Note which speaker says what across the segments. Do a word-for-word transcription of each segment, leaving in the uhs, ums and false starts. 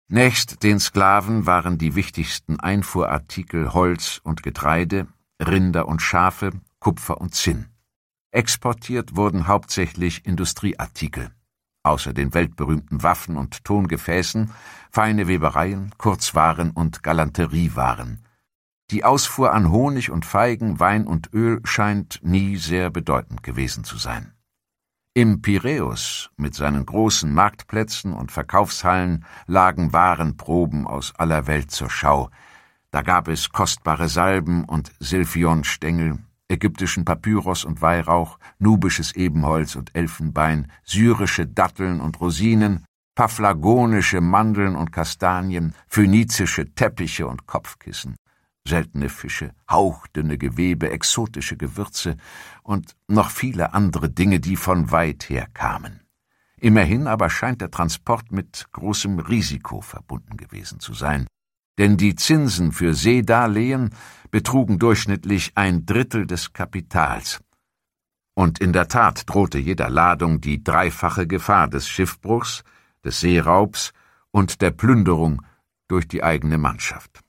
Speaker 1: Nächst den Sklaven waren die wichtigsten Einfuhrartikel Holz und Getreide, Rinder und Schafe, Kupfer und Zinn. Exportiert wurden hauptsächlich Industrieartikel. Außer den weltberühmten Waffen und Tongefäßen, feine Webereien, Kurzwaren und Galanteriewaren. Die Ausfuhr an Honig und Feigen, Wein und Öl scheint nie sehr bedeutend gewesen zu sein. Im Piräus mit seinen großen Marktplätzen und Verkaufshallen lagen Warenproben aus aller Welt zur Schau. Da gab es kostbare Salben und Silphionstängel, ägyptischen Papyrus und Weihrauch, nubisches Ebenholz und Elfenbein, syrische Datteln und Rosinen, paphlagonische Mandeln und Kastanien, phönizische Teppiche und Kopfkissen, seltene Fische, hauchdünne Gewebe, exotische Gewürze und noch viele andere Dinge, die von weit her kamen. Immerhin aber scheint der Transport mit großem Risiko verbunden gewesen zu sein, denn die Zinsen für Seedarlehen betrugen durchschnittlich ein Drittel des Kapitals. Und in der Tat drohte jeder Ladung die dreifache Gefahr des Schiffbruchs, des Seeraubs und der Plünderung durch die eigene Mannschaft.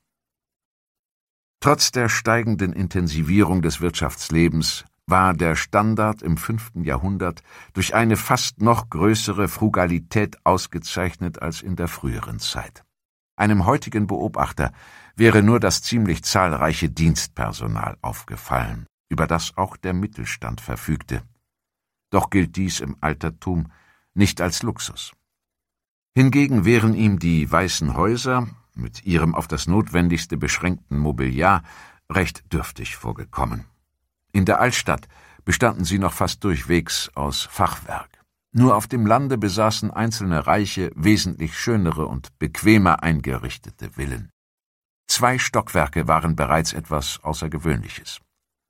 Speaker 1: Trotz der steigenden Intensivierung des Wirtschaftslebens war der Standard im fünften Jahrhundert durch eine fast noch größere Frugalität ausgezeichnet als in der früheren Zeit. Einem heutigen Beobachter wäre nur das ziemlich zahlreiche Dienstpersonal aufgefallen, über das auch der Mittelstand verfügte. Doch gilt dies im Altertum nicht als Luxus. Hingegen wären ihm die weißen Häuser mit ihrem auf das Notwendigste beschränkten Mobiliar recht dürftig vorgekommen. In der Altstadt bestanden sie noch fast durchwegs aus Fachwerk. Nur auf dem Lande besaßen einzelne Reiche wesentlich schönere und bequemer eingerichtete Villen. Zwei Stockwerke waren bereits etwas Außergewöhnliches.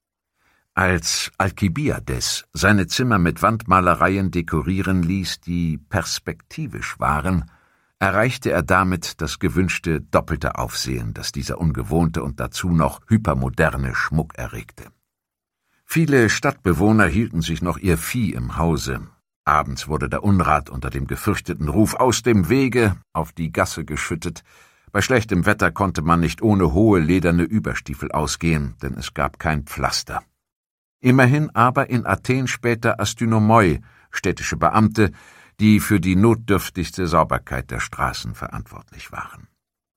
Speaker 1: Als Alkibiades seine Zimmer mit Wandmalereien dekorieren ließ, die perspektivisch waren, erreichte er damit das gewünschte doppelte Aufsehen, das dieser ungewohnte und dazu noch hypermoderne Schmuck erregte. Viele Stadtbewohner hielten sich noch ihr Vieh im Hause. Abends wurde der Unrat unter dem gefürchteten Ruf »Aus dem Wege« auf die Gasse geschüttet. Bei schlechtem Wetter konnte man nicht ohne hohe lederne Überstiefel ausgehen, denn es gab kein Pflaster. Immerhin aber in Athen später Astynomoi, städtische Beamte, die für die notdürftigste Sauberkeit der Straßen verantwortlich waren.